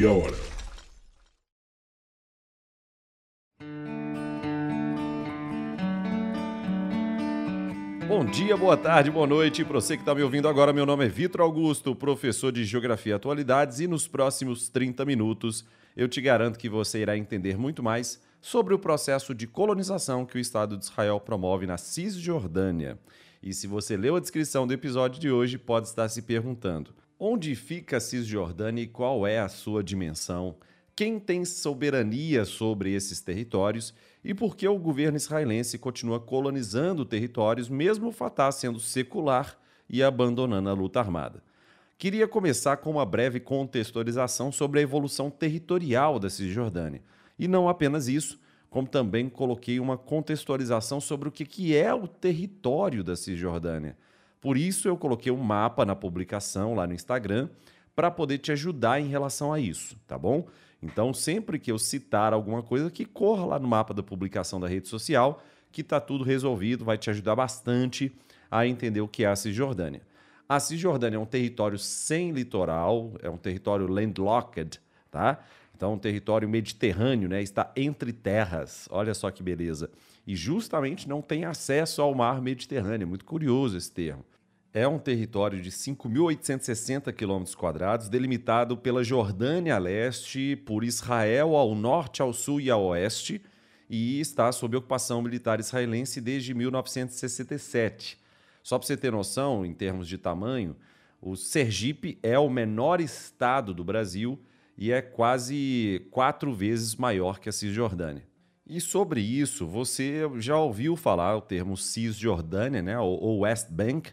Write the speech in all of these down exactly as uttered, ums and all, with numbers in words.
meia hora. Bom dia, boa tarde, boa noite. Para você que está me ouvindo agora, meu nome é Vitor Augusto, professor de Geografia e Atualidades, e nos próximos trinta minutos eu te garanto que você irá entender muito mais sobre o processo de colonização que o Estado de Israel promove na Cisjordânia. E se você leu a descrição do episódio de hoje, pode estar se perguntando: onde fica a Cisjordânia e qual é a sua dimensão? Quem tem soberania sobre esses territórios e por que o governo israelense continua colonizando territórios, mesmo o Fatah sendo secular e abandonando a luta armada? Queria começar com uma breve contextualização sobre a evolução territorial da Cisjordânia. E não apenas isso, como também coloquei uma contextualização sobre o que é o território da Cisjordânia. Por isso eu coloquei um mapa na publicação lá no Instagram para poder te ajudar em relação a isso, tá bom? Então, sempre que eu citar alguma coisa, que corra lá no mapa da publicação da rede social, que está tudo resolvido, vai te ajudar bastante a entender o que é a Cisjordânia. A Cisjordânia é um território sem litoral, é um território landlocked, tá? Então, um território mediterrâneo, né? Está entre terras, olha só que beleza. E justamente não tem acesso ao mar Mediterrâneo, é muito curioso esse termo. É um território de cinco mil oitocentos e sessenta quilômetros quadrados, delimitado pela Jordânia a leste, por Israel ao norte, ao sul e ao oeste, e está sob ocupação militar israelense desde mil novecentos e sessenta e sete. Só para você ter noção, em termos de tamanho, o Sergipe é o menor estado do Brasil e é quase quatro vezes maior que a Cisjordânia. E sobre isso, você já ouviu falar o termo Cisjordânia, né, ou West Bank,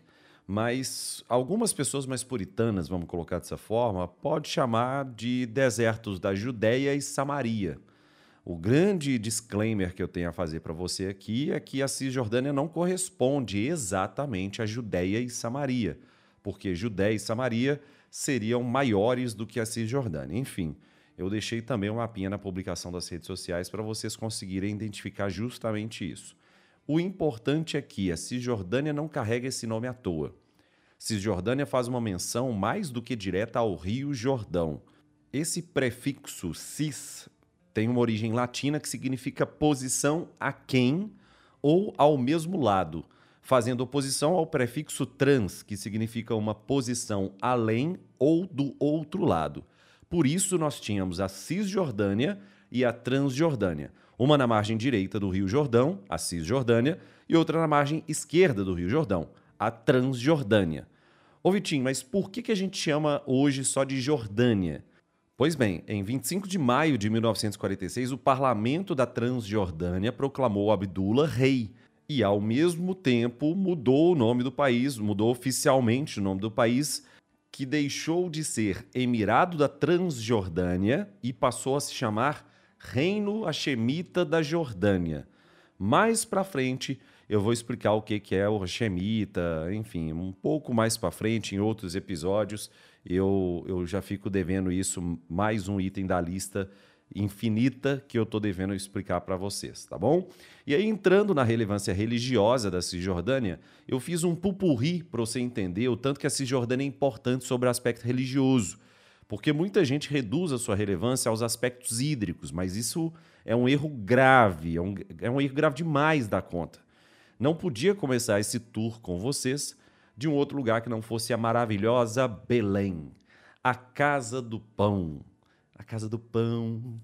mas algumas pessoas mais puritanas, vamos colocar dessa forma, pode chamar de desertos da Judéia e Samaria. O grande disclaimer que eu tenho a fazer para você aqui é que a Cisjordânia não corresponde exatamente à Judéia e Samaria, porque Judéia e Samaria seriam maiores do que a Cisjordânia. Enfim, eu deixei também um mapinha na publicação das redes sociais para vocês conseguirem identificar justamente isso. O importante é que a Cisjordânia não carrega esse nome à toa. Cisjordânia faz uma menção mais do que direta ao Rio Jordão. Esse prefixo cis tem uma origem latina que significa posição aquém ou ao mesmo lado, fazendo oposição ao prefixo trans, que significa uma posição além ou do outro lado. Por isso nós tínhamos a Cisjordânia e a Transjordânia. Uma na margem direita do Rio Jordão, a Cisjordânia, e outra na margem esquerda do Rio Jordão, a Transjordânia. Ô Vitinho, mas por que que a gente chama hoje só de Jordânia? Pois bem, em vinte e cinco de maio de mil novecentos e quarenta e seis, o parlamento da Transjordânia proclamou Abdullah rei e, ao mesmo tempo, mudou o nome do país, mudou oficialmente o nome do país, que deixou de ser Emirado da Transjordânia e passou a se chamar Reino Hashemita da Jordânia. Mais para frente eu vou explicar o que é o Hashemita, enfim, um pouco mais para frente em outros episódios. Eu, eu já fico devendo isso, mais um item da lista infinita que eu estou devendo explicar para vocês, tá bom? E aí, entrando na relevância religiosa da Cisjordânia, eu fiz um pupurri para você entender o tanto que a Cisjordânia é importante sobre o aspecto religioso, porque muita gente reduz a sua relevância aos aspectos hídricos, mas isso é um erro grave, é um, é um erro grave demais da conta. Não podia começar esse tour com vocês de um outro lugar que não fosse a maravilhosa Belém, a Casa do Pão. A Casa do Pão.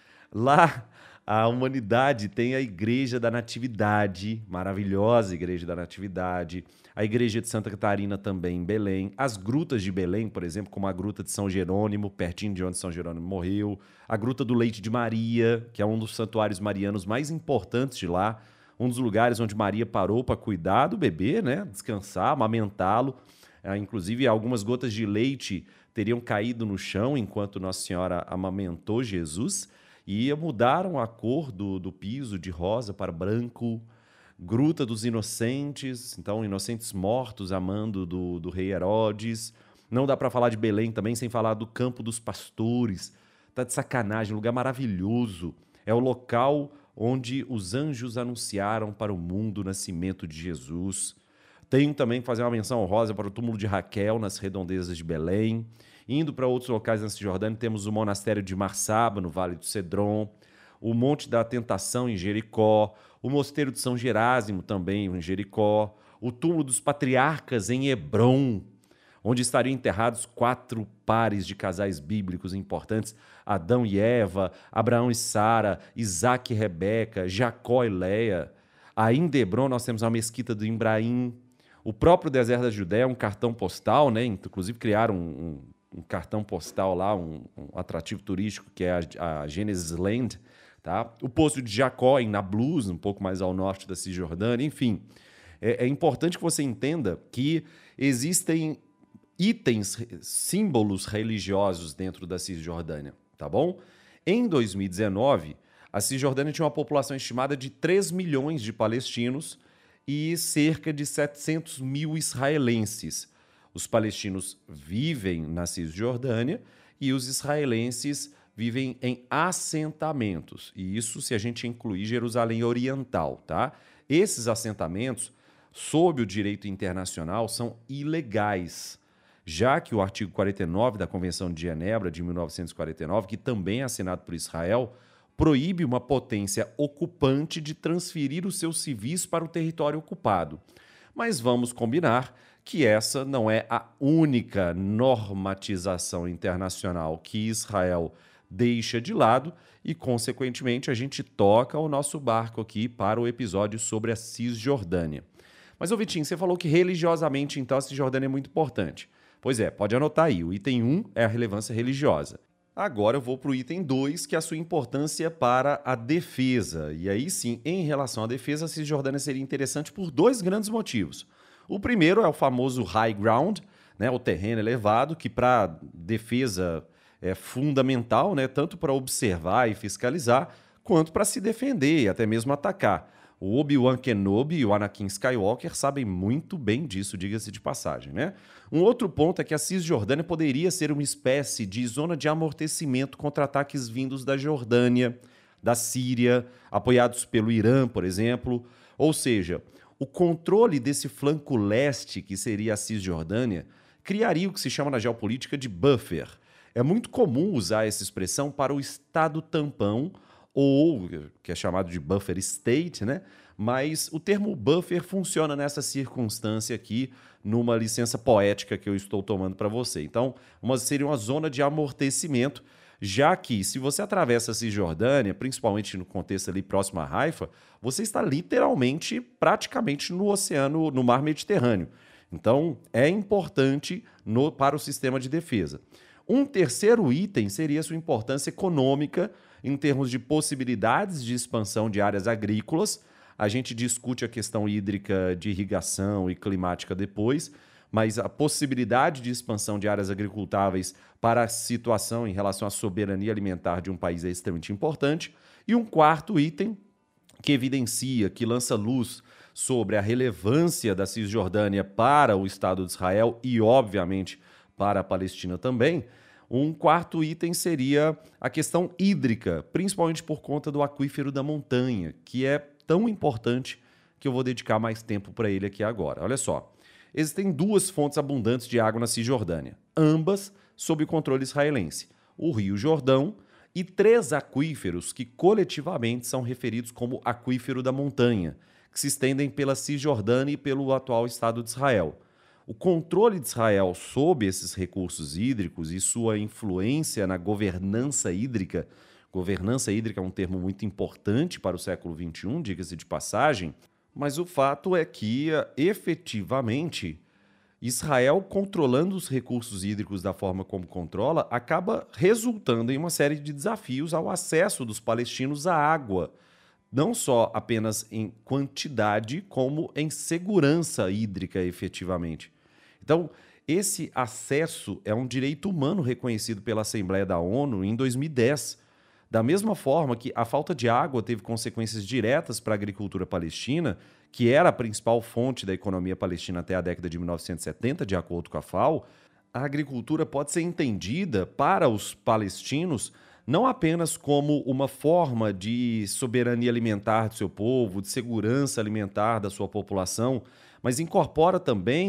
Lá, a humanidade tem a Igreja da Natividade, maravilhosa Igreja da Natividade, a Igreja de Santa Catarina também em Belém, as grutas de Belém, por exemplo, como a Gruta de São Jerônimo, pertinho de onde São Jerônimo morreu, a Gruta do Leite de Maria, que é um dos santuários marianos mais importantes de lá, um dos lugares onde Maria parou para cuidar do bebê, né? Descansar, amamentá-lo. É, inclusive, algumas gotas de leite teriam caído no chão enquanto Nossa Senhora amamentou Jesus e mudaram a cor do, do piso de rosa para branco. Gruta dos Inocentes, então inocentes mortos amando do, do rei Herodes. Não dá para falar de Belém também sem falar do Campo dos Pastores. Tá de sacanagem, um lugar maravilhoso. É o local onde os anjos anunciaram para o mundo o nascimento de Jesus. Tenho também que fazer uma menção honrosa para o túmulo de Raquel, nas redondezas de Belém. Indo para outros locais na Cisjordânia, temos o monastério de Marsaba, no Vale do Cedron, o Monte da Tentação, em Jericó, o Mosteiro de São Gerásimo, também em Jericó, o túmulo dos patriarcas em Hebrom, onde estariam enterrados quatro pares de casais bíblicos importantes, Adão e Eva, Abraão e Sara, Isaac e Rebeca, Jacó e Leia. Aí em Hebrom nós temos a mesquita do Ibraim, o próprio deserto da Judéia, um cartão postal, né? Inclusive criaram um, um, um cartão postal lá, um, um atrativo turístico, que é a, a Genesis Land, tá? O Poço de Jacó, em Nablus, um pouco mais ao norte da Cisjordânia, enfim. É, é importante que você entenda que existem itens, símbolos religiosos dentro da Cisjordânia, tá bom? Em dois mil e dezenove, a Cisjordânia tinha uma população estimada de três milhões de palestinos e cerca de setecentos mil israelenses. Os palestinos vivem na Cisjordânia e os israelenses vivem em assentamentos. E isso se a gente incluir Jerusalém Oriental, tá? Esses assentamentos, sob o direito internacional, são ilegais, já que o artigo quarenta e nove da Convenção de Genebra, de mil novecentos e quarenta e nove, que também é assinado por Israel, proíbe uma potência ocupante de transferir os seus civis para o território ocupado. Mas vamos combinar que essa não é a única normatização internacional que Israel deixa de lado e, consequentemente, a gente toca o nosso barco aqui para o episódio sobre a Cisjordânia. Mas, ô Vitinho, você falou que religiosamente, então, a Cisjordânia é muito importante. Pois é, pode anotar aí. O item um é a relevância religiosa. Agora eu vou para o item dois, que é a sua importância para a defesa. E aí sim, em relação à defesa, a Cisjordânia seria interessante por dois grandes motivos. O primeiro é o famoso high ground, né, o terreno elevado, que para defesa é fundamental, né, tanto para observar e fiscalizar, quanto para se defender e até mesmo atacar. O Obi-Wan Kenobi e o Anakin Skywalker sabem muito bem disso, diga-se de passagem, né? Um outro ponto é que a Cisjordânia poderia ser uma espécie de zona de amortecimento contra ataques vindos da Jordânia, da Síria, apoiados pelo Irã, por exemplo. Ou seja, o controle desse flanco leste, que seria a Cisjordânia, criaria o que se chama na geopolítica de buffer. É muito comum usar essa expressão para o Estado tampão, ou que é chamado de buffer state, né? Mas o termo buffer funciona nessa circunstância aqui, numa licença poética que eu estou tomando para você. Então, uma, seria uma zona de amortecimento, já que se você atravessa a Cisjordânia, principalmente no contexto ali próximo a Haifa, você está literalmente, praticamente no oceano, no mar Mediterrâneo. Então, é importante no, para o sistema de defesa. Um terceiro item seria a sua importância econômica em termos de possibilidades de expansão de áreas agrícolas. A gente discute a questão hídrica de irrigação e climática depois, mas a possibilidade de expansão de áreas agricultáveis para a situação em relação à soberania alimentar de um país é extremamente importante. E um quarto item que evidencia, que lança luz sobre a relevância da Cisjordânia para o Estado de Israel e, obviamente, para a Palestina também. Um quarto item seria a questão hídrica, principalmente por conta do aquífero da montanha, que é tão importante que eu vou dedicar mais tempo para ele aqui agora. Olha só, existem duas fontes abundantes de água na Cisjordânia, ambas sob controle israelense, o Rio Jordão e três aquíferos que coletivamente são referidos como aquífero da montanha, que se estendem pela Cisjordânia e pelo atual Estado de Israel. O controle de Israel sobre esses recursos hídricos e sua influência na governança hídrica, governança hídrica é um termo muito importante para o século vinte e um, diga-se de passagem, mas o fato é que, efetivamente, Israel, controlando os recursos hídricos da forma como controla, acaba resultando em uma série de desafios ao acesso dos palestinos à água, não só apenas em quantidade, como em segurança hídrica, efetivamente. Então, esse acesso é um direito humano reconhecido pela Assembleia da ONU em dois mil e dez. Da mesma forma que a falta de água teve consequências diretas para a agricultura palestina, que era a principal fonte da economia palestina até a década de mil novecentos e setenta, de acordo com a FAO, a agricultura pode ser entendida para os palestinos não apenas como uma forma de soberania alimentar do seu povo, de segurança alimentar da sua população, mas incorpora também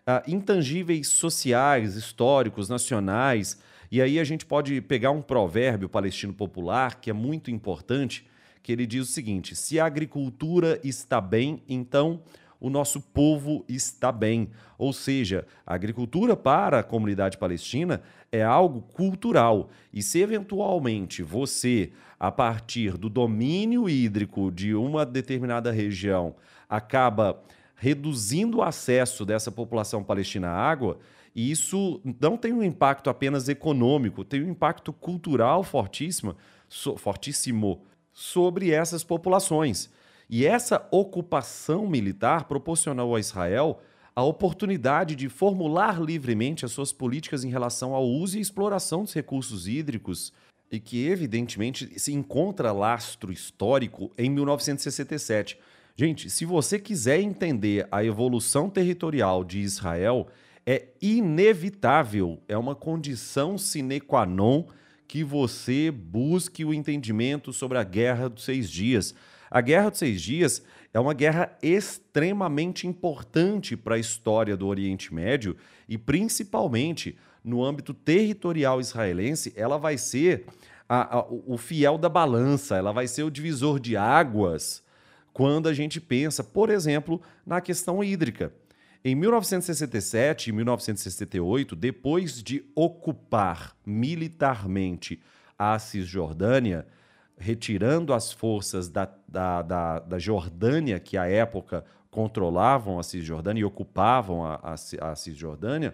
ah, intangíveis sociais, históricos, nacionais. E aí a gente pode pegar um provérbio palestino popular que é muito importante, que ele diz o seguinte: se a agricultura está bem, então o nosso povo está bem. Ou seja, a agricultura para a comunidade palestina é algo cultural. E se eventualmente você, a partir do domínio hídrico de uma determinada região, acaba reduzindo o acesso dessa população palestina à água, isso não tem um impacto apenas econômico, tem um impacto cultural fortíssimo, so, fortíssimo sobre essas populações. E essa ocupação militar proporcionou a Israel a oportunidade de formular livremente as suas políticas em relação ao uso e exploração dos recursos hídricos, e que, evidentemente, se encontra lastro histórico em mil novecentos e sessenta e sete. Gente, se você quiser entender a evolução territorial de Israel, é inevitável, é uma condição sine qua non que você busque o entendimento sobre a Guerra dos Seis Dias. A Guerra dos Seis Dias é uma guerra extremamente importante para a história do Oriente Médio e, principalmente, no âmbito territorial israelense, ela vai ser a, a, o fiel da balança, ela vai ser o divisor de águas quando a gente pensa, por exemplo, na questão hídrica. Em mil novecentos e sessenta e sete e mil novecentos e sessenta e oito, depois de ocupar militarmente a Cisjordânia, retirando as forças da, da, da, da Jordânia, que à época controlavam a Cisjordânia e ocupavam a, a, a Cisjordânia,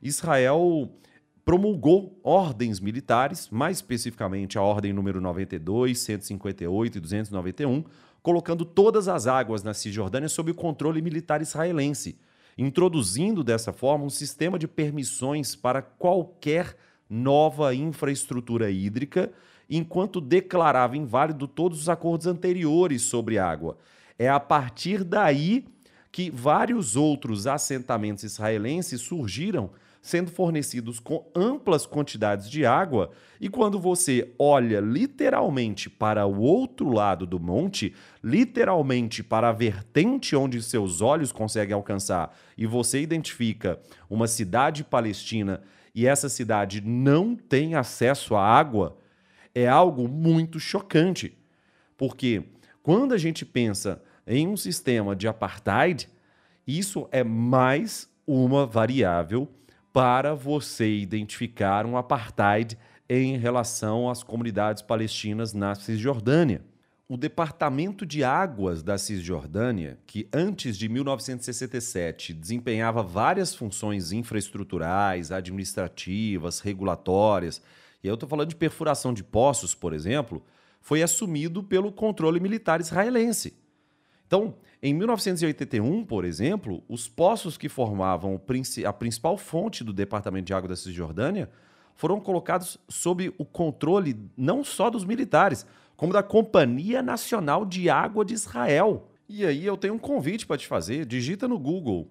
Israel promulgou ordens militares, mais especificamente a ordem número noventa e dois, cento e cinquenta e oito e duzentos e noventa e um, colocando todas as águas na Cisjordânia sob o controle militar israelense, introduzindo dessa forma um sistema de permissões para qualquer nova infraestrutura hídrica, enquanto declarava inválido todos os acordos anteriores sobre água. É a partir daí que vários outros assentamentos israelenses surgiram, sendo fornecidos com amplas quantidades de água, e quando você olha literalmente para o outro lado do monte, literalmente para a vertente onde seus olhos conseguem alcançar, e você identifica uma cidade palestina e essa cidade não tem acesso à água, é algo muito chocante. Porque quando a gente pensa em um sistema de apartheid, isso é mais uma variável para você identificar um apartheid em relação às comunidades palestinas na Cisjordânia. O Departamento de Águas da Cisjordânia, que antes de mil novecentos e sessenta e sete desempenhava várias funções infraestruturais, administrativas, regulatórias, e eu estou falando de perfuração de poços, por exemplo, foi assumido pelo controle militar israelense. Então, em mil novecentos e oitenta e um, por exemplo, os poços que formavam a principal fonte do Departamento de Água da Cisjordânia foram colocados sob o controle não só dos militares, como da Companhia Nacional de Água de Israel. E aí eu tenho um convite para te fazer. Digita no Google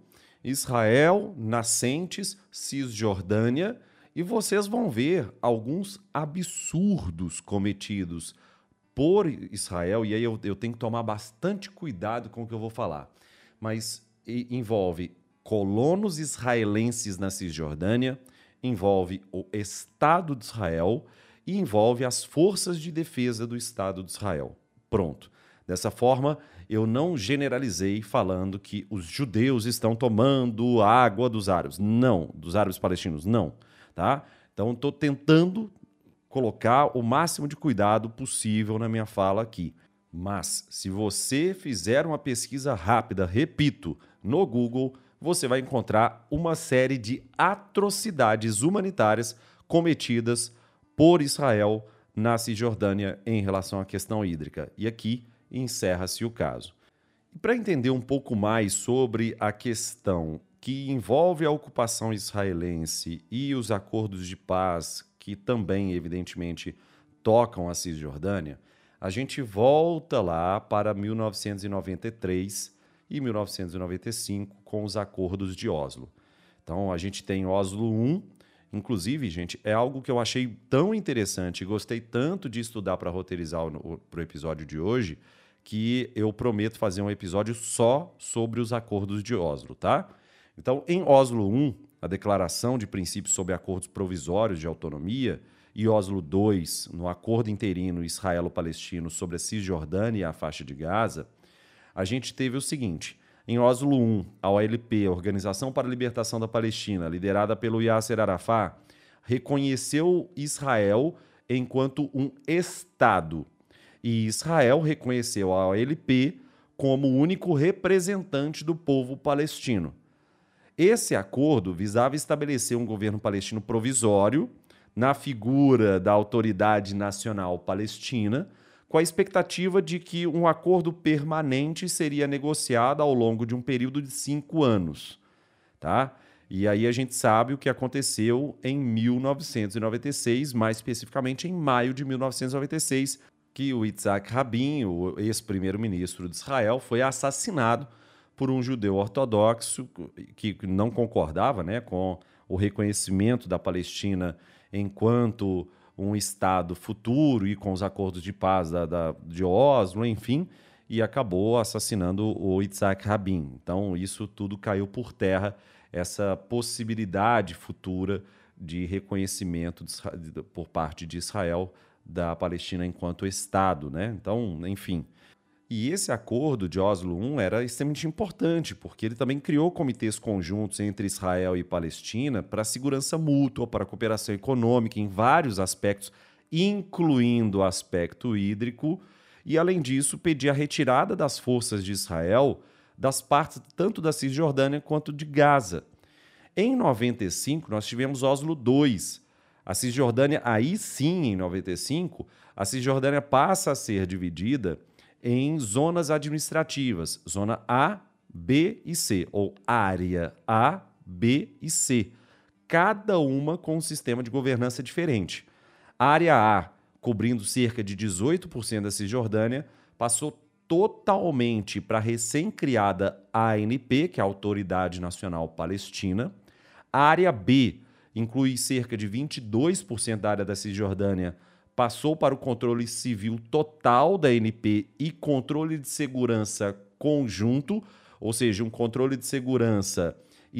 Israel, nascentes, Cisjordânia, e vocês vão ver alguns absurdos cometidos por Israel, e aí eu, eu tenho que tomar bastante cuidado com o que eu vou falar. Mas e, envolve colonos israelenses na Cisjordânia, envolve o Estado de Israel e envolve as forças de defesa do Estado de Israel. Pronto. Dessa forma, eu não generalizei falando que os judeus estão tomando água dos árabes. Não, dos árabes palestinos, não. Tá? Então, estou tentando colocar o máximo de cuidado possível na minha fala aqui. Mas, se você fizer uma pesquisa rápida, repito, no Google, você vai encontrar uma série de atrocidades humanitárias cometidas por Israel na Cisjordânia em relação à questão hídrica. E aqui encerra-se o caso. E para entender um pouco mais sobre a questão que envolve a ocupação israelense e os acordos de paz que também, evidentemente, tocam a Cisjordânia, a gente volta lá para mil novecentos e noventa e três e mil novecentos e noventa e cinco com os acordos de Oslo. Então, a gente tem Oslo um, inclusive, gente, é algo que eu achei tão interessante e gostei tanto de estudar para roteirizar o episódio de hoje, que eu prometo fazer um episódio só sobre os acordos de Oslo, tá? Então, em Oslo um, a Declaração de Princípios sobre Acordos Provisórios de Autonomia, e Oslo dois, no Acordo Interino Israelo-Palestino sobre a Cisjordânia e a Faixa de Gaza, a gente teve o seguinte: em Oslo um, a O L P, a Organização para a Libertação da Palestina, liderada pelo Yasser Arafat, reconheceu Israel enquanto um Estado. E Israel reconheceu a O L P como o único representante do povo palestino. Esse acordo visava estabelecer um governo palestino provisório na figura da Autoridade Nacional Palestina, com a expectativa de que um acordo permanente seria negociado ao longo de um período de cinco anos. Tá? E aí a gente sabe o que aconteceu em mil novecentos e noventa e seis, mais especificamente em maio de mil novecentos e noventa e seis, que o Yitzhak Rabin, o ex-primeiro-ministro de Israel, foi assassinado por um judeu ortodoxo que não concordava, né, com o reconhecimento da Palestina enquanto um Estado futuro e com os acordos de paz da, da, de Oslo, enfim, e acabou assassinando o Yitzhak Rabin. Então, isso tudo caiu por terra, essa possibilidade futura de reconhecimento de, de, por parte de Israel da Palestina enquanto Estado, né? Então, enfim. E esse acordo de Oslo um era extremamente importante, porque ele também criou comitês conjuntos entre Israel e Palestina para segurança mútua, para cooperação econômica em vários aspectos, incluindo o aspecto hídrico, e, além disso, pedia a retirada das forças de Israel das partes tanto da Cisjordânia quanto de Gaza. Em noventa e cinco, nós tivemos Oslo dois. A Cisjordânia, aí sim, em noventa e cinco, a Cisjordânia passa a ser dividida em zonas administrativas, zona A, B e C, ou área A, B e C, cada uma com um sistema de governança diferente. A área A, cobrindo cerca de dezoito por cento da Cisjordânia, passou totalmente para a recém-criada A N P, que é a Autoridade Nacional Palestina. A área B inclui cerca de vinte e dois por cento da área da Cisjordânia, passou para o controle civil total da A N P e controle de segurança conjunto, ou seja, um controle de segurança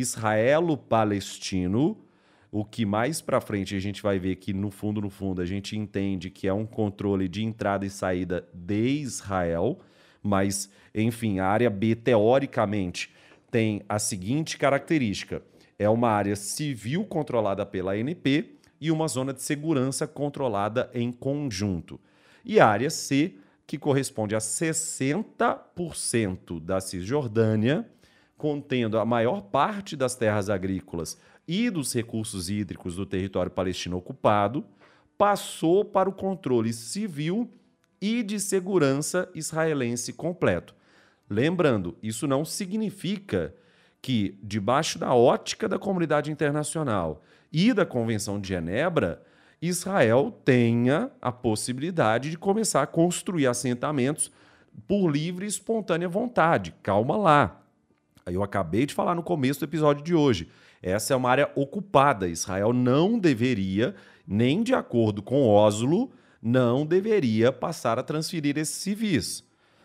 israelo-palestino, o que mais para frente a gente vai ver que, no fundo, no fundo, a gente entende que é um controle de entrada e saída de Israel, mas, enfim, a área B, teoricamente, tem a seguinte característica: é uma área civil controlada pela A N P e uma zona de segurança controlada em conjunto. E a área C, que corresponde a sessenta por cento da Cisjordânia, contendo a maior parte das terras agrícolas e dos recursos hídricos do território palestino ocupado, passou para o controle civil e de segurança israelense completo. Lembrando, isso não significa que, debaixo da ótica da comunidade internacional e da Convenção de Genebra, Israel tenha a possibilidade de começar a construir assentamentos por livre e espontânea vontade. Calma lá. Eu acabei de falar no começo do episódio de hoje. Essa é uma área ocupada. Israel não deveria, nem de acordo com Oslo, não deveria passar a transferir esses civis.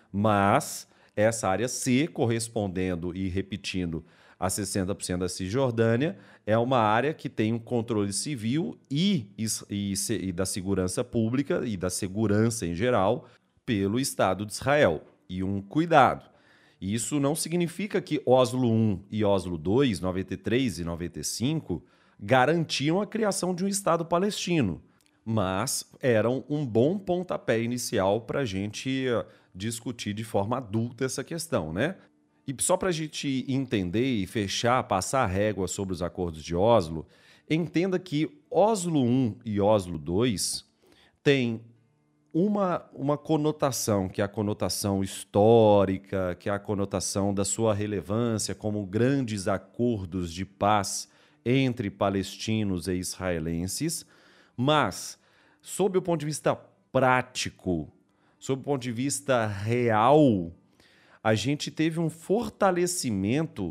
Mas essa área C, correspondendo e repetindo a sessenta por cento da Cisjordânia, é uma área que tem um controle civil e, e, e da segurança pública e da segurança em geral pelo Estado de Israel. E um cuidado: isso não significa que Oslo um e Oslo dois, noventa e três e noventa e cinco, garantiam a criação de um Estado palestino, mas eram um bom pontapé inicial para a gente discutir de forma adulta essa questão, né? E só para a gente entender e fechar, passar a régua sobre os acordos de Oslo, entenda que Oslo um e Oslo dois têm uma, uma conotação, que é a conotação histórica, que é a conotação da sua relevância como grandes acordos de paz entre palestinos e israelenses, mas, sob o ponto de vista prático, sob o ponto de vista real, a gente teve um fortalecimento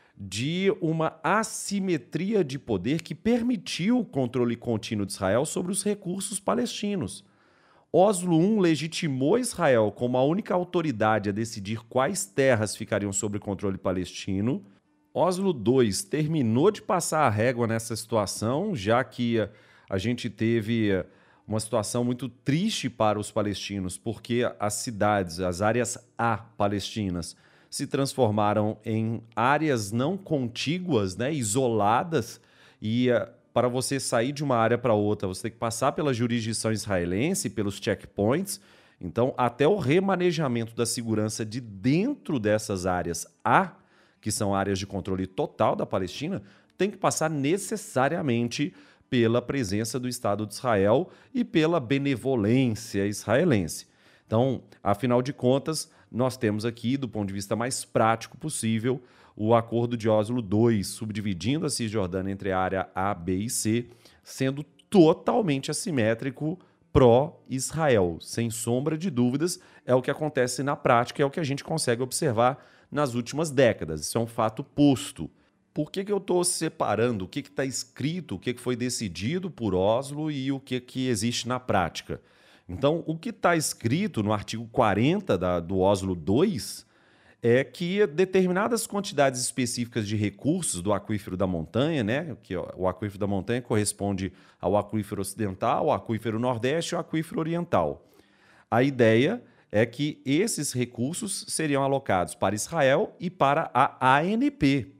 de uma assimetria de poder que permitiu o controle contínuo de Israel sobre os recursos palestinos. Oslo um legitimou Israel como a única autoridade a decidir quais terras ficariam sob controle palestino, Oslo dois terminou de passar a régua nessa situação, já que a gente teve uma situação muito triste para os palestinos, porque as cidades, as áreas A palestinas, se transformaram em áreas não contíguas, né, isoladas, e uh, para você sair de uma área para outra, você tem que passar pela jurisdição israelense, pelos checkpoints. Então, até o remanejamento da segurança de dentro dessas áreas A, que são áreas de controle total da Palestina, tem que passar necessariamente pela presença do Estado de Israel e pela benevolência israelense. Então, afinal de contas, nós temos aqui, do ponto de vista mais prático possível, o Acordo de Oslo dois, subdividindo a Cisjordânia entre a área A, B e C, sendo totalmente assimétrico pró-Israel. Sem sombra de dúvidas, é o que acontece na prática, é o que a gente consegue observar nas últimas décadas. Isso é um fato posto. Por que que eu estou separando o que está escrito, o que, que foi decidido por Oslo e o que, que existe na prática? Então, o que está escrito no artigo quarenta da, do Oslo dois é que determinadas quantidades específicas de recursos do aquífero da montanha, né, que o aquífero da montanha corresponde ao aquífero ocidental, ao aquífero nordeste e ao aquífero oriental. A ideia é que esses recursos seriam alocados para Israel e para a A N P.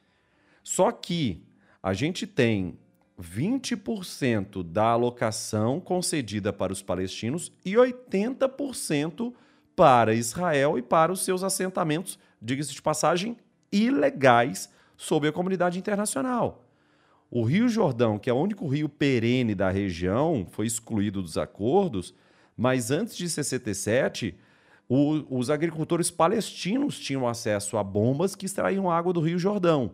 Só que a gente tem vinte por cento da alocação concedida para os palestinos e oitenta por cento para Israel e para os seus assentamentos, diga-se de passagem, ilegais sob a comunidade internacional. O Rio Jordão, que é o único rio perene da região, foi excluído dos acordos, mas antes de sessenta e sete, o, os agricultores palestinos tinham acesso a bombas que extraíam água do Rio Jordão.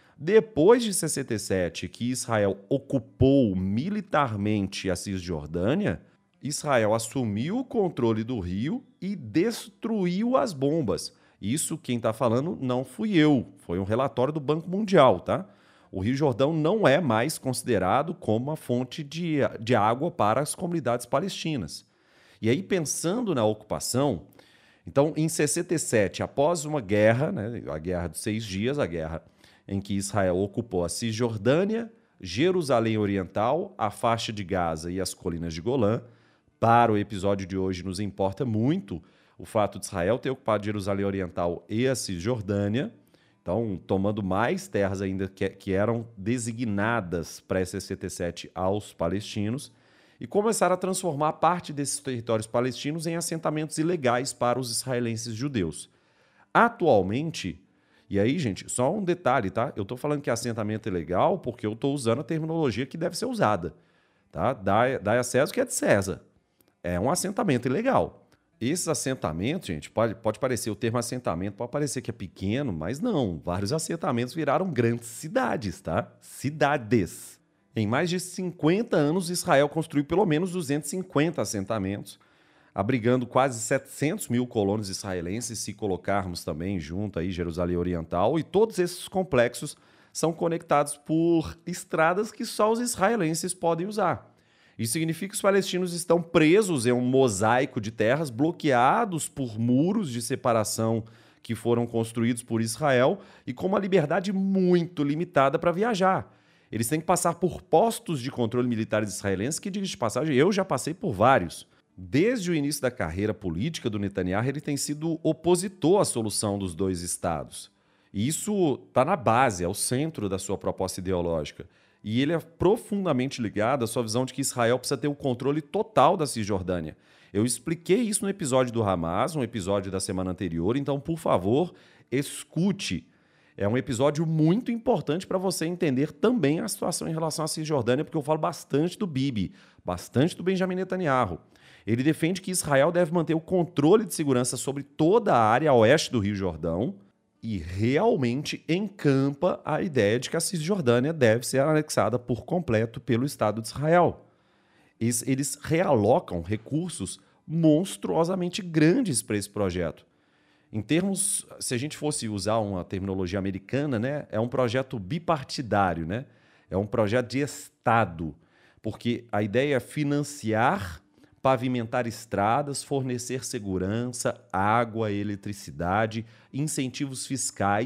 Depois de sessenta e sete, que Israel ocupou militarmente a Cisjordânia, Israel assumiu o controle do rio e destruiu as bombas. Isso, quem está falando, não fui eu. Foi um relatório do Banco Mundial, tá? O Rio Jordão não é mais considerado como uma fonte de, de água para as comunidades palestinas. E aí, pensando na ocupação, então, em sessenta e sete, após uma guerra, né, a Guerra dos Seis Dias, a guerra em que Israel ocupou a Cisjordânia, Jerusalém Oriental, a faixa de Gaza e as colinas de Golã. Para o episódio de hoje, nos importa muito o fato de Israel ter ocupado Jerusalém Oriental e a Cisjordânia, então tomando mais terras ainda que, que eram designadas pré-sessenta e sete aos palestinos, e começaram a transformar parte desses territórios palestinos em assentamentos ilegais para os israelenses judeus. Atualmente, e aí, gente, só um detalhe, tá? Eu estou falando que é assentamento ilegal porque eu estou usando a terminologia que deve ser usada, tá? Dá, dá a César o que é de César. É um assentamento ilegal. Esses assentamentos, gente, pode, pode parecer, o termo assentamento pode parecer que é pequeno, mas não. Vários assentamentos viraram grandes cidades, tá? Cidades. Em mais de cinquenta anos, Israel construiu pelo menos duzentos e cinquenta assentamentos, abrigando quase setecentos mil colonos israelenses, se colocarmos também junto aí Jerusalém Oriental, e todos esses complexos são conectados por estradas que só os israelenses podem usar. Isso significa que os palestinos estão presos em um mosaico de terras, bloqueados por muros de separação que foram construídos por Israel e com uma liberdade muito limitada para viajar. Eles têm que passar por postos de controle militares israelenses que, diga de passagem, eu já passei por vários. Desde o início da carreira política do Netanyahu, ele tem sido opositor à solução dos dois estados. E isso está na base, é o centro da sua proposta ideológica. E ele é profundamente ligado à sua visão de que Israel precisa ter o controle total da Cisjordânia. Eu expliquei isso no episódio do Hamas, um episódio da semana anterior, então, por favor, escute. É um episódio muito importante para você entender também a situação em relação à Cisjordânia, porque eu falo bastante do Bibi, bastante do Benjamin Netanyahu. Ele defende que Israel deve manter o controle de segurança sobre toda a área a oeste do Rio Jordão e realmente encampa a ideia de que a Cisjordânia deve ser anexada por completo pelo Estado de Israel. Eles, eles realocam recursos monstruosamente grandes para esse projeto. Em termos, se a gente fosse usar uma terminologia americana, né, é um projeto bipartidário, né? É um projeto de Estado, porque a ideia é financiar, pavimentar estradas, fornecer segurança, água, eletricidade, incentivos fiscais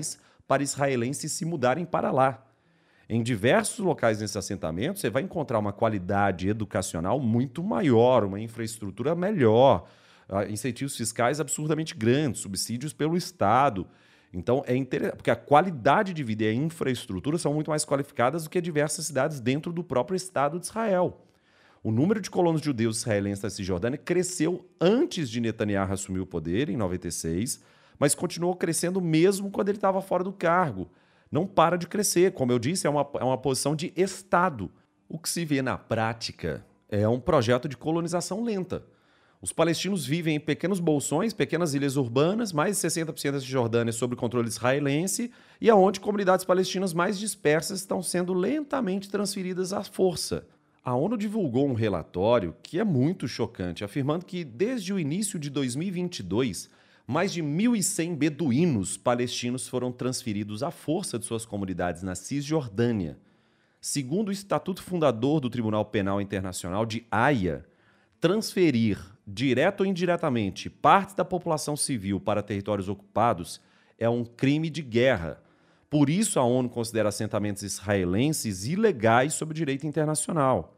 para israelenses se mudarem para lá. Em diversos locais nesses assentamentos, você vai encontrar uma qualidade educacional muito maior, uma infraestrutura melhor, incentivos fiscais absurdamente grandes, subsídios pelo Estado. Então, é interessante, porque a qualidade de vida e a infraestrutura são muito mais qualificadas do que diversas cidades dentro do próprio Estado de Israel. O número de colonos judeus israelenses na Cisjordânia cresceu antes de Netanyahu assumir o poder, em noventa e seis, mas continuou crescendo mesmo quando ele estava fora do cargo. Não para de crescer. Como eu disse, é uma, é uma posição de Estado. O que se vê na prática é um projeto de colonização lenta. Os palestinos vivem em pequenos bolsões, pequenas ilhas urbanas, mais de sessenta por cento da Cisjordânia sob controle israelense, e aonde comunidades palestinas mais dispersas estão sendo lentamente transferidas à força. A ONU divulgou um relatório que é muito chocante, afirmando que desde o início de dois mil e vinte e dois, mais de mil e cem beduínos palestinos foram transferidos à força de suas comunidades na Cisjordânia. Segundo o Estatuto Fundador do Tribunal Penal Internacional de Haia, transferir, direto ou indiretamente, partes da população civil para territórios ocupados é um crime de guerra. Por isso, a ONU considera assentamentos israelenses ilegais sob o direito internacional.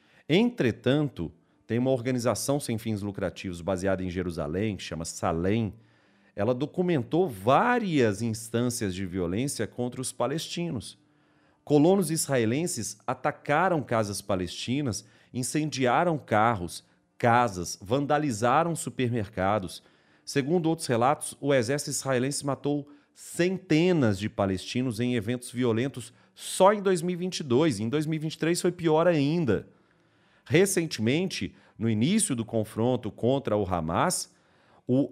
Entretanto, tem uma organização sem fins lucrativos baseada em Jerusalém, que chama Salem. Ela documentou várias instâncias de violência contra os palestinos. Colonos israelenses atacaram casas palestinas, incendiaram carros, casas, vandalizaram supermercados. Segundo outros relatos, o exército israelense matou centenas de palestinos em eventos violentos só em dois mil e vinte e dois. Em dois mil e vinte e três foi pior ainda. Recentemente, no início do confronto contra o Hamas, o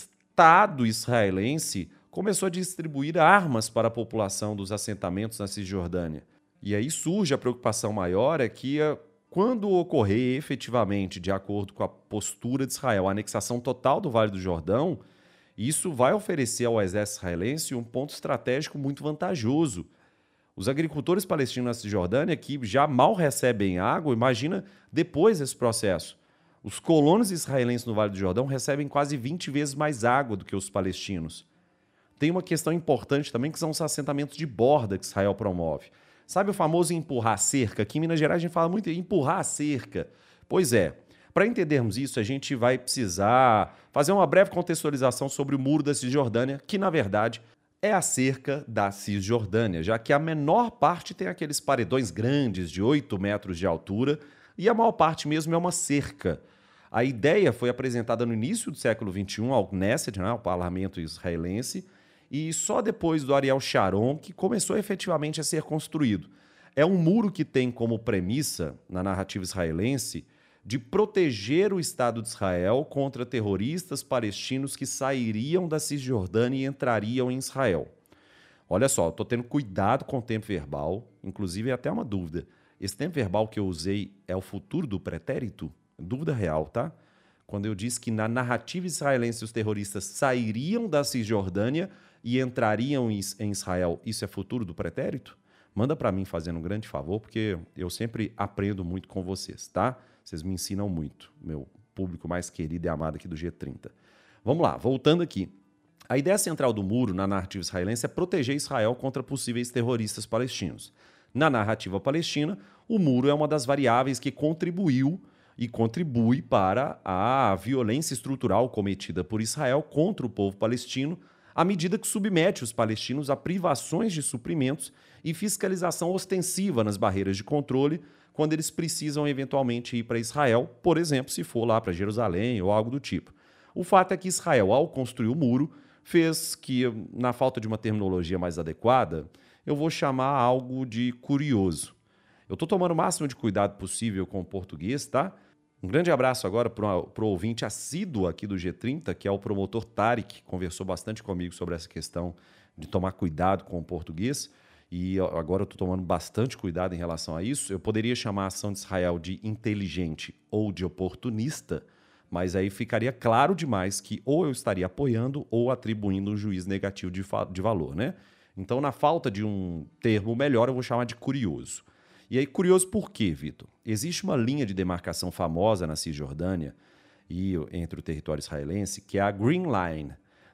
Estado israelense começou a distribuir armas para a população dos assentamentos na Cisjordânia. E aí surge a preocupação maior, é que quando ocorrer efetivamente, de acordo com a postura de Israel, a anexação total do Vale do Jordão, isso vai oferecer ao exército israelense um ponto estratégico muito vantajoso. Os agricultores palestinos na Cisjordânia, que já mal recebem água, imagina depois desse processo. Os colonos israelenses no Vale do Jordão recebem quase vinte vezes mais água do que os palestinos. Tem uma questão importante também, que são os assentamentos de borda que Israel promove. Sabe o famoso empurrar a cerca? Aqui em Minas Gerais a gente fala muito em empurrar a cerca. Pois é, para entendermos isso, a gente vai precisar fazer uma breve contextualização sobre o Muro da Cisjordânia, que, na verdade, é a cerca da Cisjordânia, já que a menor parte tem aqueles paredões grandes de oito metros de altura e a maior parte mesmo é uma cerca. A ideia foi apresentada no início do século vinte e um ao Knesset, né, ao parlamento israelense, e só depois do Ariel Sharon que começou efetivamente a ser construído. É um muro que tem como premissa, na narrativa israelense, de proteger o Estado de Israel contra terroristas palestinos que sairiam da Cisjordânia e entrariam em Israel. Olha só, estou tendo cuidado com o tempo verbal, inclusive é até uma dúvida. Esse tempo verbal que eu usei é o futuro do pretérito? Dúvida real, tá? Quando eu disse que na narrativa israelense os terroristas sairiam da Cisjordânia e entrariam em Israel, isso é futuro do pretérito? Manda para mim fazendo um grande favor, porque eu sempre aprendo muito com vocês, tá? Vocês me ensinam muito, meu público mais querido e amado aqui do G trinta. Vamos lá, voltando aqui. A ideia central do muro na narrativa israelense é proteger Israel contra possíveis terroristas palestinos. Na narrativa palestina, o muro é uma das variáveis que contribuiu e contribui para a violência estrutural cometida por Israel contra o povo palestino, à medida que submete os palestinos a privações de suprimentos e fiscalização ostensiva nas barreiras de controle, quando eles precisam eventualmente ir para Israel, por exemplo, se for lá para Jerusalém ou algo do tipo. O fato é que Israel, ao construir o muro, fez que, na falta de uma terminologia mais adequada, eu vou chamar algo de curioso. Eu estou tomando o máximo de cuidado possível com o português, tá? Um grande abraço agora para o ouvinte assíduo aqui do G trinta, que é o promotor Tarek, que conversou bastante comigo sobre essa questão de tomar cuidado com o português. E agora eu estou tomando bastante cuidado em relação a isso. Eu poderia chamar a ação de Israel de inteligente ou de oportunista, mas aí ficaria claro demais que ou eu estaria apoiando ou atribuindo um juízo negativo de, de valor, né? Então, na falta de um termo melhor, eu vou chamar de curioso. E aí, curioso por quê, Vitor? Existe uma linha de demarcação famosa na Cisjordânia e entre o território israelense, que é a Green Line.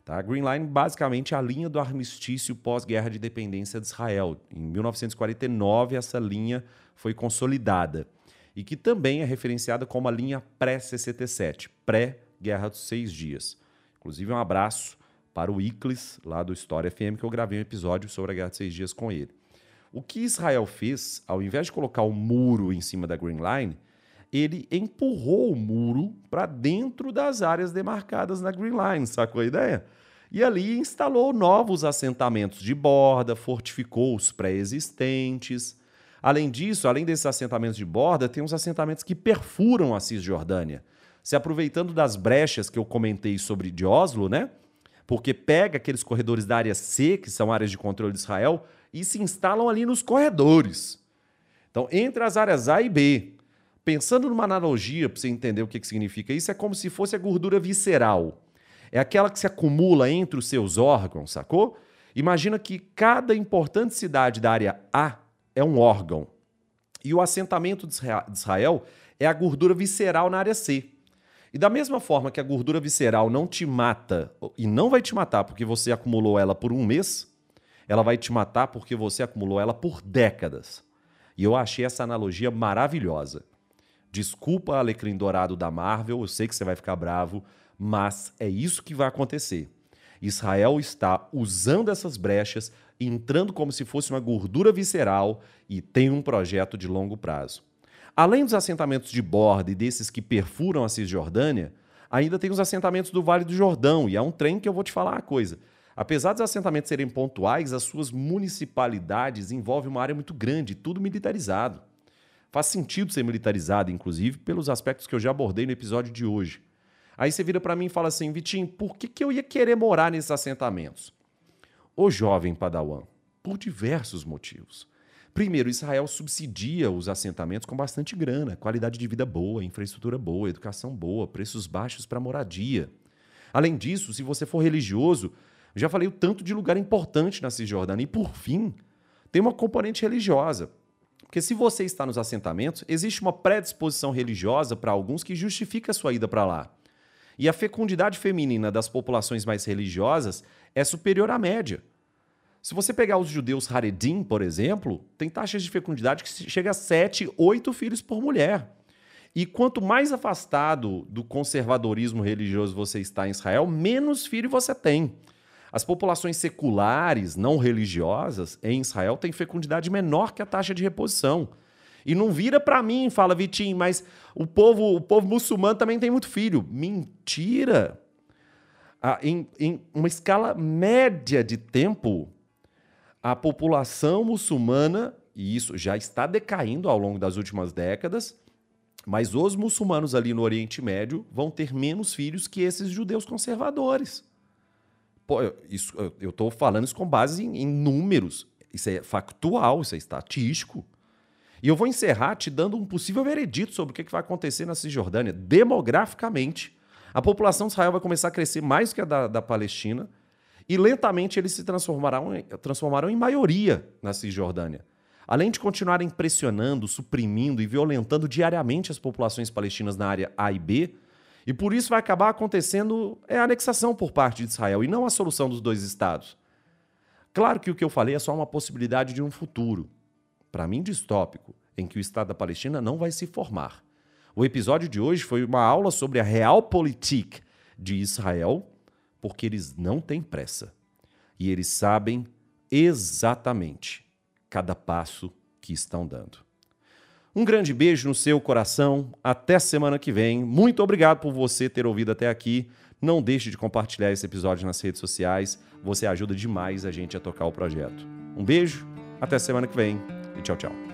Tá? A Green Line, basicamente, é a linha do armistício pós-guerra de independência de Israel. Em mil novecentos e quarenta e nove, essa linha foi consolidada. E que também é referenciada como a linha pré-sessenta e sete, pré-Guerra dos Seis Dias. Inclusive, um abraço para o Iclis, lá do História F M, que eu gravei um episódio sobre a Guerra dos Seis Dias com ele. O que Israel fez, ao invés de colocar um muro em cima da Green Line, ele empurrou o muro para dentro das áreas demarcadas na Green Line, sacou a ideia? E ali instalou novos assentamentos de borda, fortificou os pré-existentes. Além disso, além desses assentamentos de borda, tem uns assentamentos que perfuram a Cisjordânia, se aproveitando das brechas que eu comentei sobre de Oslo, né? Porque pega aqueles corredores da área C, que são áreas de controle de Israel, e se instalam ali nos corredores. Então, entre as áreas A e B, pensando numa analogia para você entender o que, que significa isso, é como se fosse a gordura visceral. É aquela que se acumula entre os seus órgãos, sacou? Imagina que cada importante cidade da área A é um órgão. E o assentamento de Israel é a gordura visceral na área C. E da mesma forma que a gordura visceral não te mata, e não vai te matar porque você acumulou ela por um mês, ela vai te matar porque você acumulou ela por décadas. E eu achei essa analogia maravilhosa. Desculpa, Alecrim Dourado da Marvel, eu sei que você vai ficar bravo, mas é isso que vai acontecer. Israel está usando essas brechas, entrando como se fosse uma gordura visceral e tem um projeto de longo prazo. Além dos assentamentos de borda e desses que perfuram a Cisjordânia, ainda tem os assentamentos do Vale do Jordão, e é um trem que eu vou te falar uma coisa. Apesar dos assentamentos serem pontuais, as suas municipalidades envolvem uma área muito grande, tudo militarizado. Faz sentido ser militarizado, inclusive, pelos aspectos que eu já abordei no episódio de hoje. Aí você vira para mim e fala assim, Vitinho, por que, que eu ia querer morar nesses assentamentos? Ô jovem Padawan, por diversos motivos. Primeiro, Israel subsidia os assentamentos com bastante grana, qualidade de vida boa, infraestrutura boa, educação boa, preços baixos para moradia. Além disso, se você for religioso, eu já falei o tanto de lugar importante na Cisjordânia. E, por fim, tem uma componente religiosa. Porque se você está nos assentamentos, existe uma predisposição religiosa para alguns que justifica a sua ida para lá. E a fecundidade feminina das populações mais religiosas é superior à média. Se você pegar os judeus Haredim, por exemplo, tem taxas de fecundidade que chega a sete, oito filhos por mulher. E quanto mais afastado do conservadorismo religioso você está em Israel, menos filho você tem. As populações seculares, não religiosas, em Israel têm fecundidade menor que a taxa de reposição. E não vira para mim e fala, Vitinho, mas o povo, o povo muçulmano também tem muito filho. Mentira! Ah, em, em uma escala média de tempo, a população muçulmana, e isso já está decaindo ao longo das últimas décadas, mas os muçulmanos ali no Oriente Médio vão ter menos filhos que esses judeus conservadores. Pô, isso, eu estou falando isso com base em, em números. Isso é factual, isso é estatístico. E eu vou encerrar te dando um possível veredito sobre o que vai acontecer na Cisjordânia. Demograficamente, a população de Israel vai começar a crescer mais que a da, da Palestina e lentamente eles se transformarão, transformarão em maioria na Cisjordânia. Além de continuarem pressionando, suprimindo e violentando diariamente as populações palestinas na área A e B, e por isso vai acabar acontecendo é a anexação por parte de Israel e não a solução dos dois estados. Claro que o que eu falei é só uma possibilidade de um futuro, para mim distópico, em que o Estado da Palestina não vai se formar. O episódio de hoje foi uma aula sobre a realpolitik de Israel, porque eles não têm pressa. E eles sabem exatamente cada passo que estão dando. Um grande beijo no seu coração. Até semana que vem. Muito obrigado por você ter ouvido até aqui. Não deixe de compartilhar esse episódio nas redes sociais. Você ajuda demais a gente a tocar o projeto. Um beijo, até semana que vem e tchau, tchau.